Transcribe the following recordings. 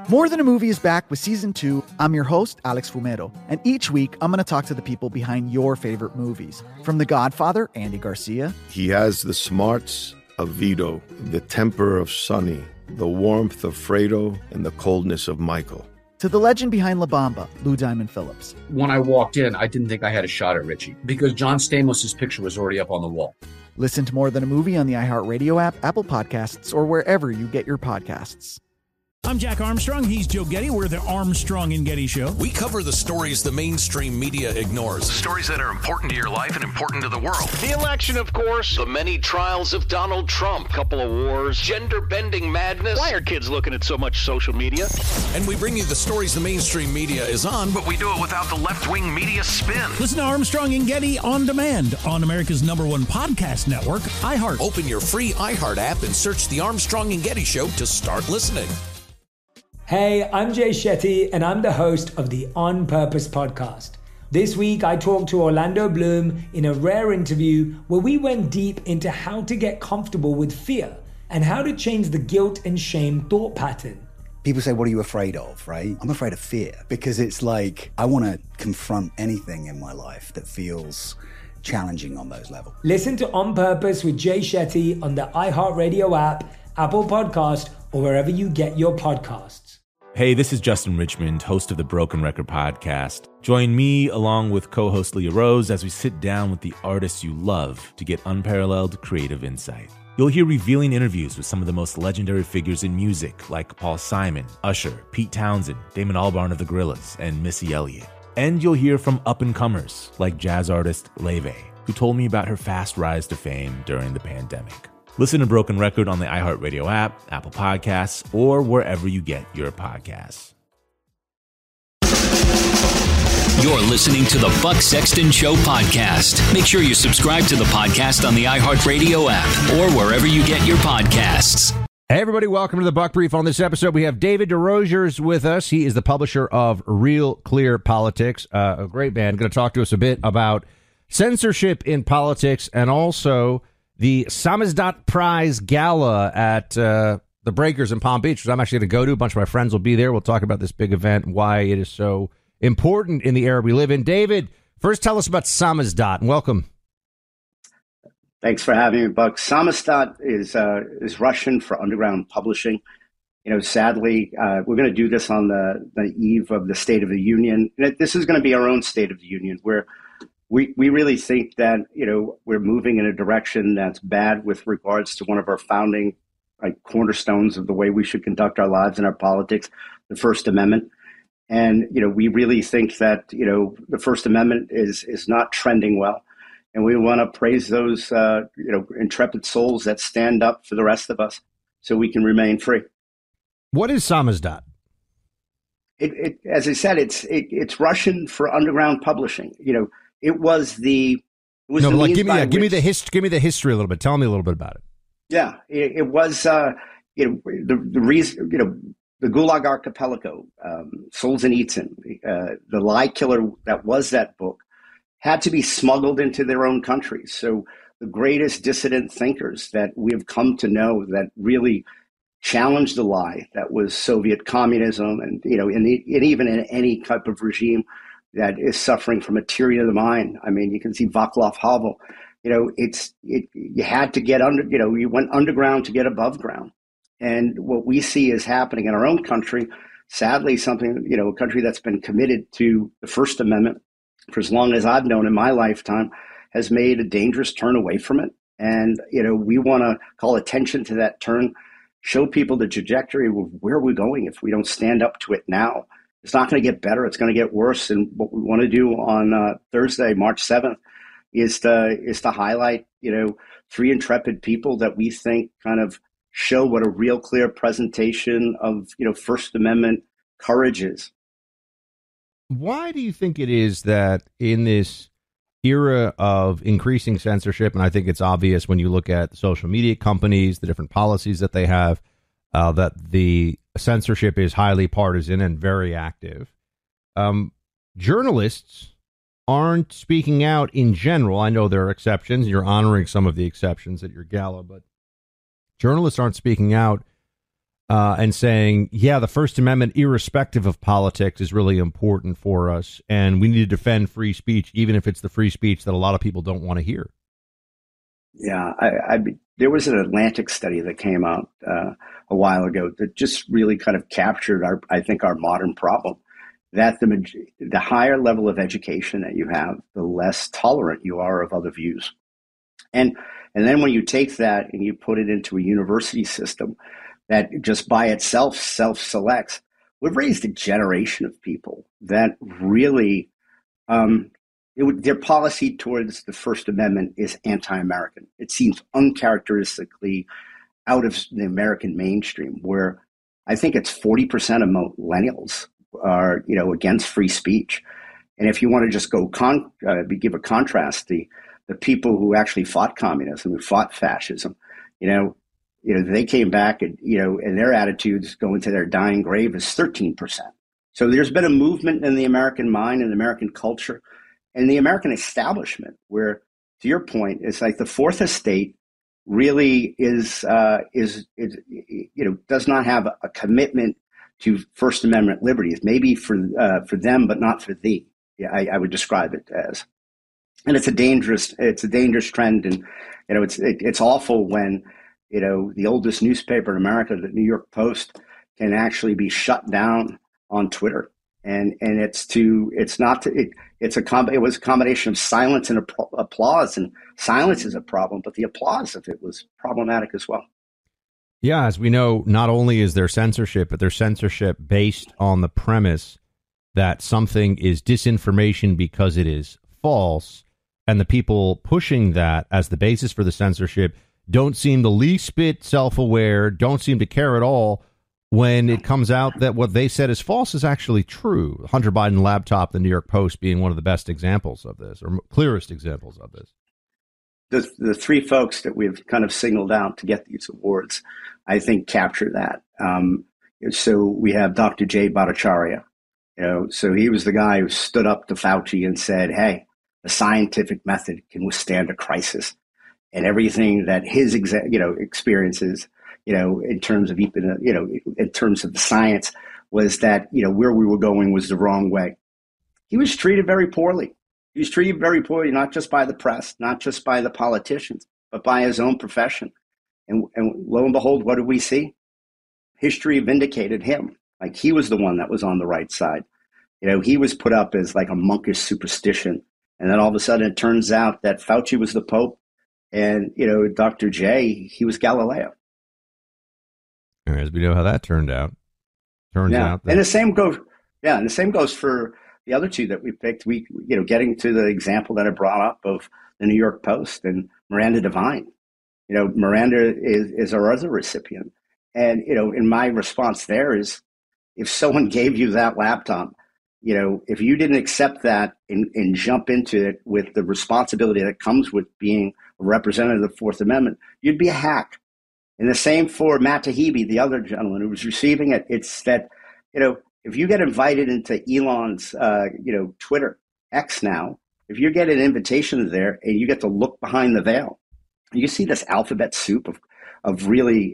More Than a Movie is back with Season 2. I'm your host, Alex Fumero, and each week I'm going to talk to the people behind your favorite movies. From The Godfather, Andy Garcia. He has the smarts of Vito, the temper of Sonny, the warmth of Fredo, and the coldness of Michael. To the legend behind La Bamba, Lou Diamond Phillips. When I walked in, I didn't think I had a shot at Richie because John Stamos' picture was already up on the wall. Listen to More Than a Movie on the iHeartRadio app, Apple Podcasts, or wherever you get your podcasts. I'm Jack Armstrong. He's Joe Getty. We're the Armstrong and Getty Show. We cover the stories the mainstream media ignores. Stories that are important to your life and important to the world. The election, of course. The many trials of Donald Trump. Couple of wars. Gender-bending madness. Why are kids looking at so much social media? And we bring you the stories the mainstream media is on, but we do it without the left-wing media spin. Listen to Armstrong and Getty on demand on America's #1 podcast network, iHeart. Open your free iHeart app and search The Armstrong and Getty Show to start listening. Hey, I'm Jay Shetty, and I'm the host of the On Purpose podcast. This week, I talked to Orlando Bloom in a rare interview where we went deep into how to get comfortable with fear and how to change the guilt and shame thought pattern. People say, what are you afraid of, right? I'm afraid of fear because it's like I want to confront anything in my life that feels challenging on those levels. Listen to On Purpose with Jay Shetty on the iHeartRadio app, Apple Podcast, or wherever you get your podcasts. Hey, this is Justin Richmond, host of the Broken Record podcast. Join me along with co-host Leah Rose as we sit down with the artists you love to get unparalleled creative insight. You'll hear revealing interviews with some of the most legendary figures in music like Paul Simon, Usher, Pete Townsend, Damon Albarn of the Gorillaz, and Missy Elliott. And you'll hear from up-and-comers like jazz artist Leve, who told me about her fast rise to fame during the pandemic. Listen to Broken Record on the iHeartRadio app, Apple Podcasts, or wherever you get your podcasts. You're listening to the Buck Sexton Show podcast. Make sure you subscribe to the podcast on the iHeartRadio app or wherever you get your podcasts. Hey, everybody. Welcome to the Buck Brief. On this episode, we have David DeRosiers with us. He is the publisher of Real Clear Politics, a great band. Going to talk to us a bit about censorship in politics and also the Samizdat Prize Gala at the Breakers in Palm Beach, which I'm actually going to go to. A bunch of my friends will be there. We'll talk about this big event, why it is so important in the era we live in. David, first tell us about Samizdat, and welcome. Thanks for having me, Buck. Samizdat is Russian for underground publishing. You know, sadly, we're going to do this on the eve of the State of the Union. This is going to be our own State of the Union, where we really think that, you know, we're moving in a direction that's bad with regards to one of our founding cornerstones of the way we should conduct our lives and our politics, the First Amendment. And, you know, we really think that, you know, the First Amendment is not trending well. And we want to praise those, intrepid souls that stand up for the rest of us so we can remain free. What is Samizdat? It as I said, it's Russian for underground publishing. You know, give me the history a little bit. Tell me a little bit about it. Yeah, it was the reason, you know, the Gulag Archipelago, Solzhenitsyn, the lie killer that was that book, had to be smuggled into their own countries. So the greatest dissident thinkers that we have come to know that really challenged the lie that was Soviet communism, and, you know, and even in any type of regime that is suffering from a tyranny of the mind. I mean, you can see Václav Havel. You know, you had to get under. You know, you went underground to get above ground. And what we see is happening in our own country, sadly, a country that's been committed to the First Amendment for as long as I've known in my lifetime, has made a dangerous turn away from it. And, you know, we want to call attention to that turn, show people the trajectory of where we're going if we don't stand up to it now. It's not going to get better. It's going to get worse. And what we want to do on Thursday, March 7th, is to highlight, you know, three intrepid people that we think kind of show what a real clear presentation of, you know, First Amendment courage is. Why do you think it is that in this era of increasing censorship, and I think it's obvious when you look at social media companies, the different policies that they have, that the censorship is highly partisan and very active, journalists aren't speaking out in general? I know there are exceptions. You're honoring some of the exceptions at your gala, but journalists aren't speaking out and saying, yeah, the First Amendment, irrespective of politics, is really important for us, and we need to defend free speech, even if it's the free speech that a lot of people don't want to hear. Yeah, there was an Atlantic study that came out a while ago that just really kind of captured our modern problem, that the higher level of education that you have, the less tolerant you are of other views. And then when you take that and you put it into a university system that just by itself self-selects, we've raised a generation of people that really, their policy towards the First Amendment is anti-American. It seems uncharacteristically out of the American mainstream, where I think it's 40% of millennials are, against free speech. And if you want to just go give a contrast, the people who actually fought communism, who fought fascism, they came back and, and their attitudes going to their dying grave is 13%. So there's been a movement in the American mind and the American culture and the American establishment where, to your point, it's like the Fourth Estate really does not have a commitment to First Amendment liberties, maybe for them, but not for thee. Yeah, I would describe it as. And it's a dangerous trend, and it's awful when the oldest newspaper in America, the New York Post, can actually be shut down on Twitter, and it was a combination of silence and applause, and silence is a problem, but the applause of it was problematic as well. Yeah, as we know, not only is there censorship, but there's censorship based on the premise that something is disinformation because it is false. And the people pushing that as the basis for the censorship don't seem the least bit self-aware, don't seem to care at all when it comes out that what they said is false is actually true. Hunter Biden laptop, the New York Post being one of the best examples of this, or clearest examples of this. The three folks that we've kind of singled out to get these awards, I think, capture that. So we have Dr. Jay Bhattacharya. So he was the guy who stood up to Fauci and said, hey, the scientific method can withstand a crisis. And everything that his experiences, in terms of in terms of the science, was that where we were going was the wrong way. He was treated very poorly. He was treated very poorly, not just by the press, not just by the politicians, but by his own profession. And lo and behold, what did we see? History vindicated him. Like, he was the one that was on the right side. He was put up as like a monkish superstition. And then all of a sudden it turns out that Fauci was the Pope, and, Dr. J, he was Galileo. As we know how that turned out. And the same goes for the other two that we picked. Getting to the example that I brought up of the New York Post and Miranda Devine. Miranda is our other recipient. And, in my response there is, if someone gave you that laptop, if you didn't accept that and jump into it with the responsibility that comes with being a representative of the Fourth Amendment, you'd be a hack. And the same for Matt Taibbi, the other gentleman who was receiving it. It's that, if you get invited into Elon's, Twitter, X now, if you get an invitation there and you get to look behind the veil, you see this alphabet soup of really,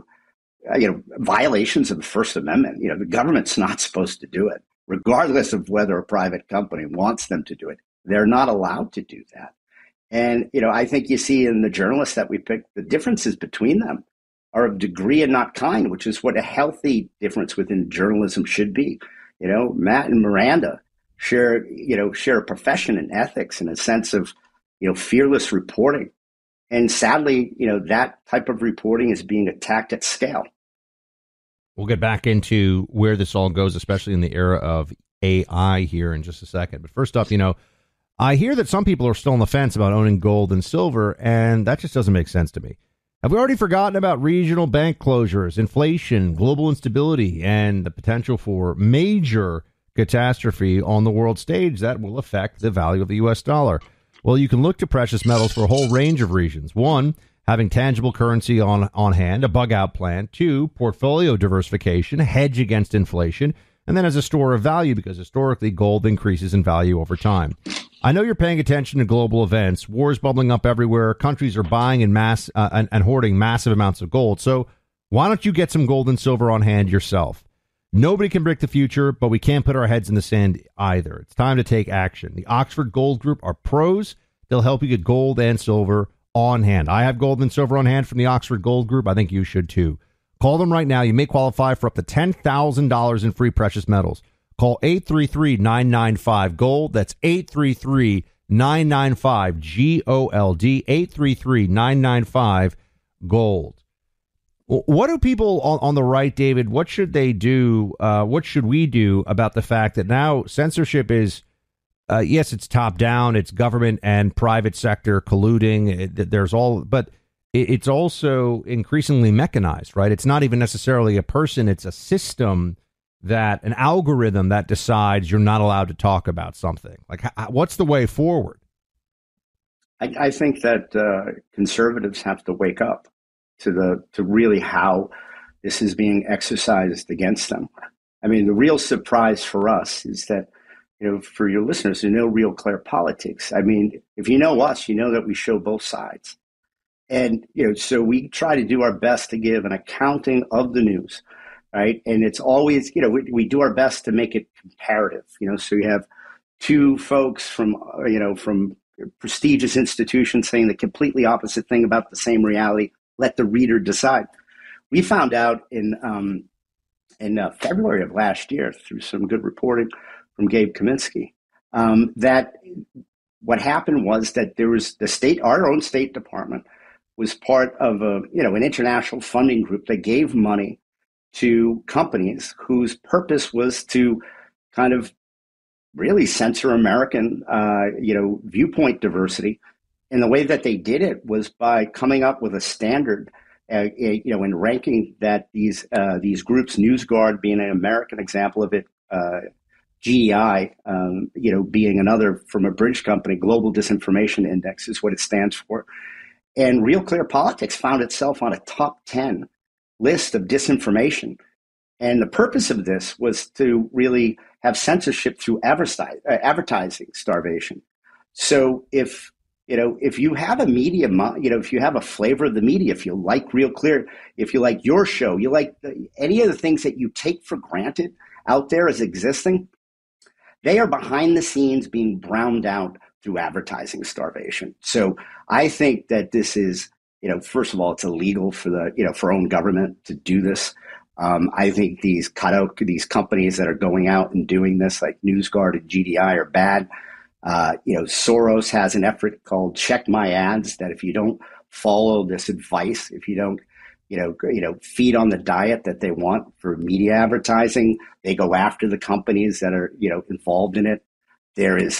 violations of the First Amendment. The government's not supposed to do it, regardless of whether a private company wants them to do it. They're not allowed to do that. And, I think you see in the journalists that we picked, the differences between them are of degree and not kind, which is what a healthy difference within journalism should be. Matt and Miranda share a profession in ethics and a sense of, fearless reporting. And sadly, that type of reporting is being attacked at scale. We'll get back into where this all goes, especially in the era of AI here in just a second. But first up, I hear that some people are still on the fence about owning gold and silver, and that just doesn't make sense to me. Have we already forgotten about regional bank closures, inflation, global instability, and the potential for major catastrophe on the world stage that will affect the value of the U.S. dollar? Well, you can look to precious metals for a whole range of reasons. One, having tangible currency on hand, a bug-out plan. Two, portfolio diversification, hedge against inflation. And then as a store of value, because historically gold increases in value over time. I know you're paying attention to global events, wars bubbling up everywhere, countries are buying in mass and hoarding massive amounts of gold. So Why don't you get some gold and silver on hand yourself? Nobody can predict the future, but we can't put our heads in the sand either. It's time to take action. The Oxford Gold Group are pros. They'll help you get gold and silver on hand. I have gold and silver on hand from the Oxford Gold Group. I think you should too. Call them right now. You may qualify for up to $10,000 in free precious metals. Call 833-995-GOLD. That's 833-995-GOLD. 833-995-GOLD. What do people on the right, David, what should they do? What should we do about the fact that now censorship is, yes, it's top down, it's government and private sector colluding. But it's also increasingly mechanized, right? It's not even necessarily a person. It's a system, an algorithm that decides you're not allowed to talk about something. Like, what's the way forward? I think that conservatives have to wake up to really how this is being exercised against them. I mean, the real surprise for us is that, for your listeners who know Real Clear Politics, I mean, if you know us, you know that we show both sides. And, so we try to do our best to give an accounting of the news, right? And it's always, we do our best to make it comparative, so you have two folks from prestigious institutions saying the completely opposite thing about the same reality. Let the reader decide. We found out in February of last year through some good reporting from Gabe Kaminsky that what happened was that there was our own State Department was part of an international funding group that gave money to companies whose purpose was to kind of really censor American viewpoint diversity. And the way that they did it was by coming up with a standard, in ranking that these groups, NewsGuard being an American example of it, GEI, being another from a British company, Global Disinformation Index is what it stands for. And Real Clear Politics found itself on a top 10 list of disinformation. And the purpose of this was to really have censorship through advertising starvation. So if you have a media, if you have a flavor of the media, if you like Real Clear, if you like your show, you like any of the things that you take for granted out there as existing, they are behind the scenes being browned out through advertising starvation. So I think that this is, first of all, it's illegal for for own government to do this. I think these companies that are going out and doing this, like NewsGuard and GDI, are bad. Soros has an effort called Check My Ads, that if you don't follow this advice, if you don't, feed on the diet that they want for media advertising, they go after the companies that are, involved in it. There is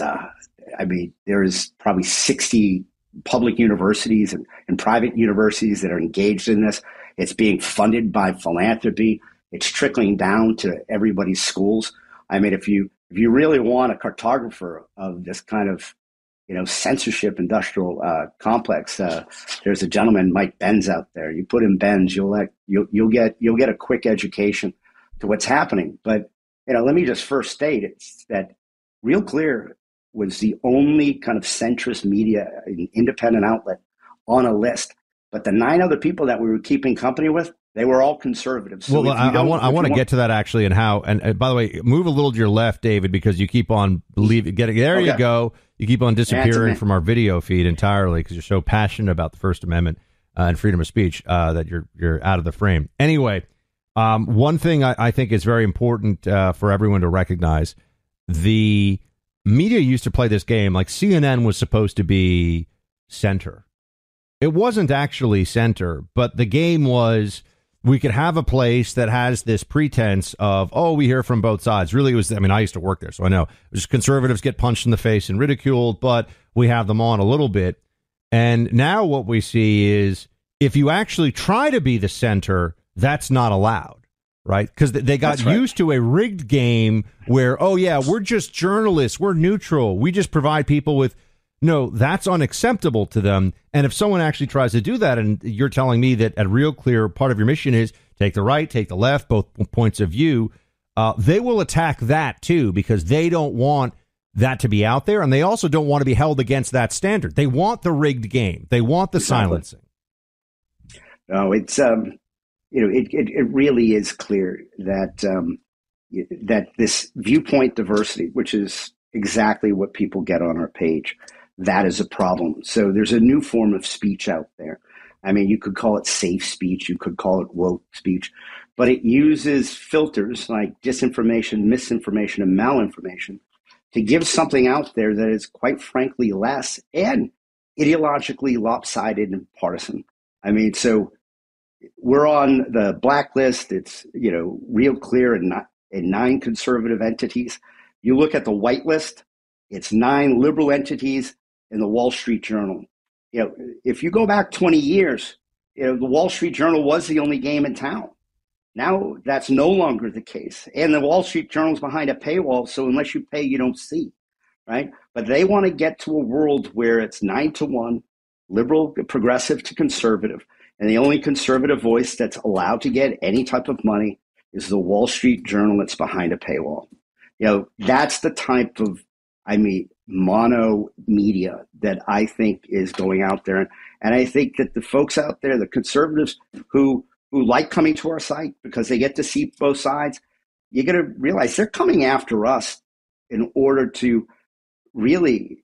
probably 60 public universities and private universities that are engaged in this. It's being funded by philanthropy. It's trickling down to everybody's schools. I mean, if you really want a cartographer of this kind of, censorship industrial complex, there's a gentleman, Mike Benz, out there. You put in Benz, you'll get a quick education to what's happening. But let me just first state it's that Real Clear was the only kind of centrist media, independent outlet on a list. But the 9 other people that we were keeping company with, they were all conservatives. So I want to get to that actually, and how. And by the way, move a little to your left, David, because you keep on getting there. Okay. You go. You keep on disappearing from our video feed entirely because you're so passionate about the First Amendment and freedom of speech that you're out of the frame. Anyway, one thing I think is very important for everyone to recognize: the media used to play this game like CNN was supposed to be center. It wasn't actually center, but the game was we could have a place that has this pretense of, we hear from both sides. Really, it was, I used to work there, so I know. It was conservatives get punched in the face and ridiculed, but we have them on a little bit. And now what we see is if you actually try to be the center, that's not allowed, right? Because they got used to a rigged game where, we're just journalists, we're neutral, we just provide people with. No, that's unacceptable to them. And if someone actually tries to do that, and you're telling me that at Real Clear, part of your mission is take the right, take the left, both points of view, they will attack that too, because they don't want that to be out there. And they also don't want to be held against that standard. They want the rigged game. They want the silencing. No, it's, it really is clear that that this viewpoint diversity, which is exactly what people get on our page, that is a problem. So there's a new form of speech out there. I mean, you could call it safe speech, you could call it woke speech, but it uses filters like disinformation, misinformation, and malinformation to give something out there that is quite frankly less and ideologically lopsided and partisan. I mean, so we're on the blacklist. It's, Real Clear and 9 conservative entities. You look at the whitelist, it's 9 liberal entities and the Wall Street Journal. If you go back 20 years, the Wall Street Journal was the only game in town. Now that's no longer the case. And the Wall Street Journal's behind a paywall, so unless you pay, you don't see, right? But they want to get to a world where it's 9-1, liberal, progressive to conservative. And the only conservative voice that's allowed to get any type of money is the Wall Street Journal that's behind a paywall. That's the type of, mono media that I think is going out there. And I think that the folks out there, the conservatives who like coming to our site because they get to see both sides, you got to realize they're coming after us in order to really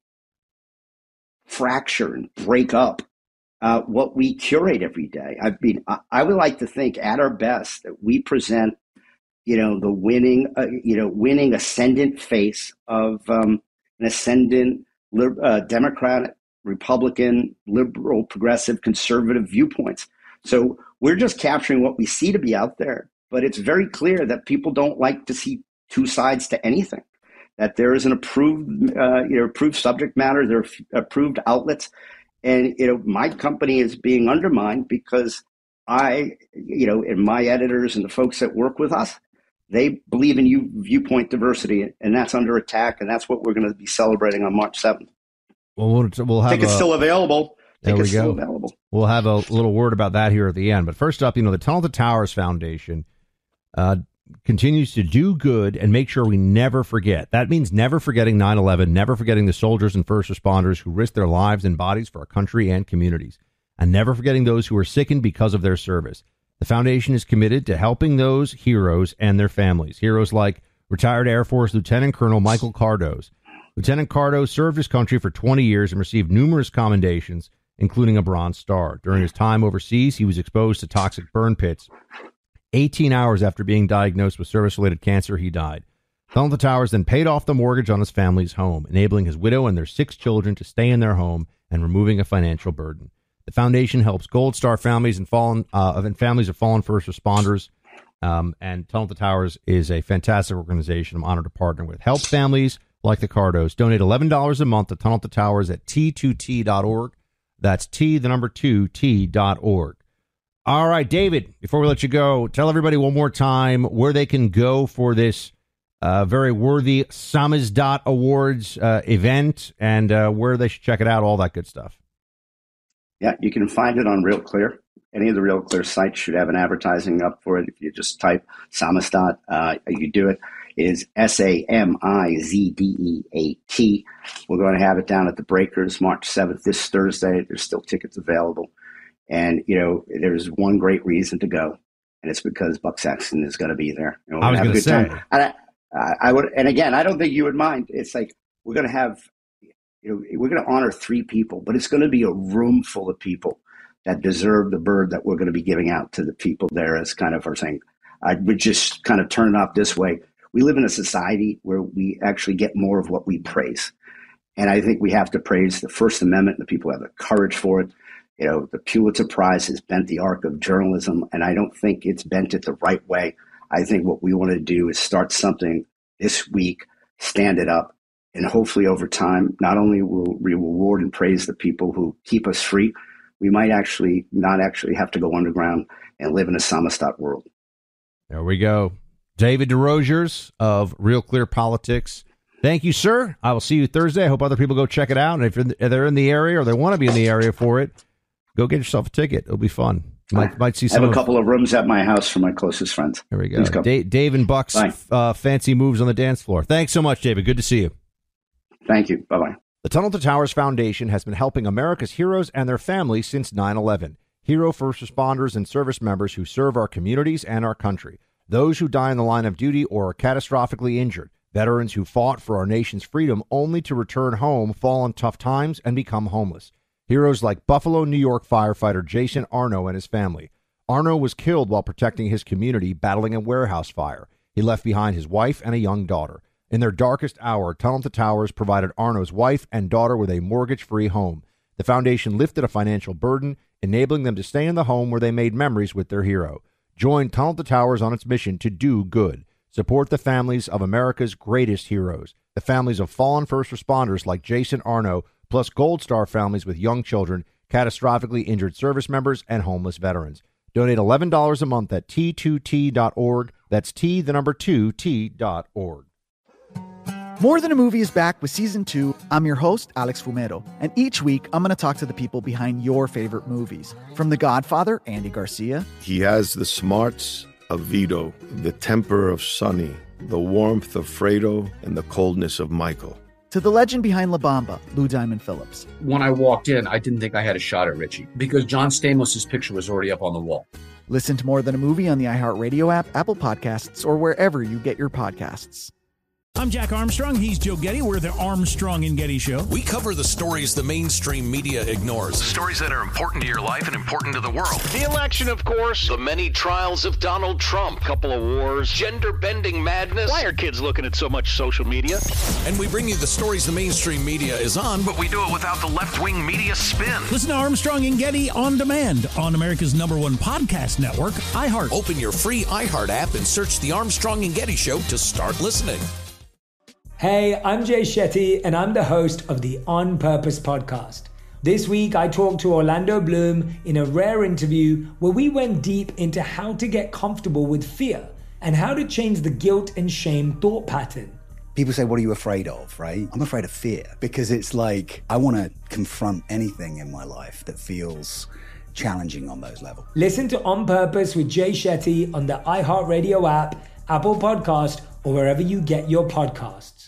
fracture and break up what we curate every day. I would like to think at our best that we present, the winning ascendant face of an ascendant Democratic, Republican, liberal, progressive, conservative viewpoints. So we're just capturing what we see to be out there. But it's very clear that people don't like to see two sides to anything, that there is an approved subject matter, there are approved outlets. And, my company is being undermined because and my editors and the folks that work with us, they believe in viewpoint diversity, and that's under attack. And that's what we're going to be celebrating on March 7th. Well, we'll have tickets still available. There we go. We'll have a little word about that here at the end. But first up, the Tunnel to Towers Foundation continues to do good and make sure we never forget. That means never forgetting 9/11, never forgetting the soldiers and first responders who risked their lives and bodies for our country and communities, and never forgetting those who were sickened because of their service. The foundation is committed to helping those heroes and their families. Heroes like retired Air Force Lieutenant Colonel Michael Cardoz. Lieutenant Cardoz served his country for 20 years and received numerous commendations, including a Bronze Star. During his time overseas, he was exposed to toxic burn pits. 18 hours after being diagnosed with service-related cancer, he died. Tunnel to Towers then paid off the mortgage on his family's home, enabling his widow and their 6 children to stay in their home and removing a financial burden. The foundation helps Gold Star families and families of fallen first responders. And Tunnel to Towers is a fantastic organization I'm honored to partner with. Help families like the Cardos. Donate $11 a month to Tunnel to Towers at T2T.org. That's T2T.org. All right, David, before we let you go, tell everybody one more time where they can go for this very worthy Samizdat Awards event and where they should check it out, all that good stuff. Yeah, you can find it on Real Clear. Any of the Real Clear sites should have an advertising up for it. If you just type Samizdat, you do it. It is SAMIZDEAT. We're going to have it down at the Breakers March 7th, this Thursday. There's still tickets available. And, there's one great reason to go, and it's because Buck Sexton is going to be there. I was going to say. I would, and again, I don't think you would mind. It's like we're going to have, we're going to honor 3 people, but it's going to be a room full of people that deserve the bird that we're going to be giving out to the people there as kind of our thing. I would just kind of turn it up this way. We live in a society where we actually get more of what we praise. And I think we have to praise the First Amendment, the people who have the courage for it. The Pulitzer Prize has bent the arc of journalism, and I don't think it's bent it the right way. I think what we want to do is start something this week, stand it up, and hopefully over time, not only will we reward and praise the people who keep us free, we might actually not actually have to go underground and live in a Samizdat world. There we go. David DeRosiers of Real Clear Politics. Thank you, sir. I will see you Thursday. I hope other people go check it out. And if they're in the area or they want to be in the area for it, go get yourself a ticket. It'll be fun. Might see some. I have a couple of rooms at my house for my closest friends. There we go. Dave and Buck's fancy moves on the dance floor. Thanks so much, David. Good to see you. Thank you. Bye-bye. The Tunnel to Towers Foundation has been helping America's heroes and their families since 9/11. hero first responders and service members who serve our communities and our country, those who die in the line of duty or are catastrophically injured, veterans who fought for our nation's freedom only to return home, fall on tough times, and become homeless. Heroes like Buffalo, New York firefighter Jason Arno and his family. Arno was killed while protecting his community battling a warehouse fire. He left behind his wife and a young daughter. In their darkest hour, Tunnel to Towers provided Arno's wife and daughter with a mortgage-free home. The foundation lifted a financial burden, enabling them to stay in the home where they made memories with their hero. Join Tunnel to Towers on its mission to do good. Support the families of America's greatest heroes, the families of fallen first responders like Jason Arno, plus Gold Star families with young children, catastrophically injured service members, and homeless veterans. Donate $11 a month at T2T.org. That's T2T.org. More Than a Movie is back with Season 2. I'm your host, Alex Fumero, and each week I'm going to talk to the people behind your favorite movies. From The Godfather, Andy Garcia. He has the smarts of Vito, the temper of Sonny, the warmth of Fredo, and the coldness of Michael. To the legend behind La Bamba, Lou Diamond Phillips. When I walked in, I didn't think I had a shot at Richie because John Stamos' picture was already up on the wall. Listen to More Than a Movie on the iHeartRadio app, Apple Podcasts, or wherever you get your podcasts. I'm Jack Armstrong. He's Joe Getty. We're the Armstrong and Getty Show. We cover the stories the mainstream media ignores. Stories that are important to your life and important to the world. The election, of course. The many trials of Donald Trump. Couple of wars. Gender-bending madness. Why are kids looking at so much social media? And we bring you the stories the mainstream media is on, but we do it without the left-wing media spin. Listen to Armstrong and Getty on demand on America's #1 podcast network, iHeart. Open your free iHeart app and search The Armstrong and Getty Show to start listening. Hey, I'm Jay Shetty, and I'm the host of the On Purpose podcast. This week, I talked to Orlando Bloom in a rare interview where we went deep into how to get comfortable with fear and how to change the guilt and shame thought pattern. People say, what are you afraid of, right? I'm afraid of fear because it's like I want to confront anything in my life that feels challenging on those levels. Listen to On Purpose with Jay Shetty on the iHeartRadio app, Apple Podcast, or wherever you get your podcasts.